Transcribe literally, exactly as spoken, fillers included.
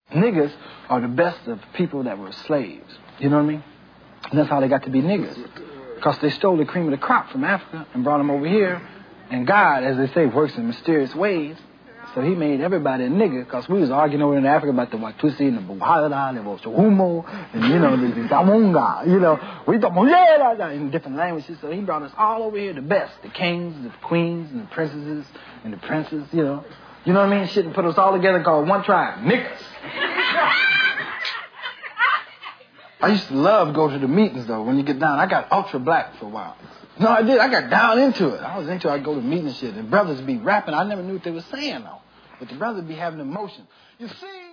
Niggers are the best of people that were slaves. You know what I mean? And that's how they got to be niggers. Because they stole the cream of the crop from Africa and brought them over here. And God, as they say, works in mysterious ways. So he made everybody a nigger, because we was arguing over in Africa about the Watusi and the Buhala and the Wosuhumo and, you know, the, the Damunga, you know, we talk in different languages. So he brought us all over here, the best, the kings, the queens, and the princesses, and the princes, you know. You know what I mean? Shit, and put us all together called one tribe, niggers. I used to love to go to the meetings, though, when you get down. I got ultra black for a while. No, I did. I got down into it. I was into it. I'd go to meetings and shit, and brothers be rapping. I never knew what they were saying, though. But the brothers be having emotion. You see?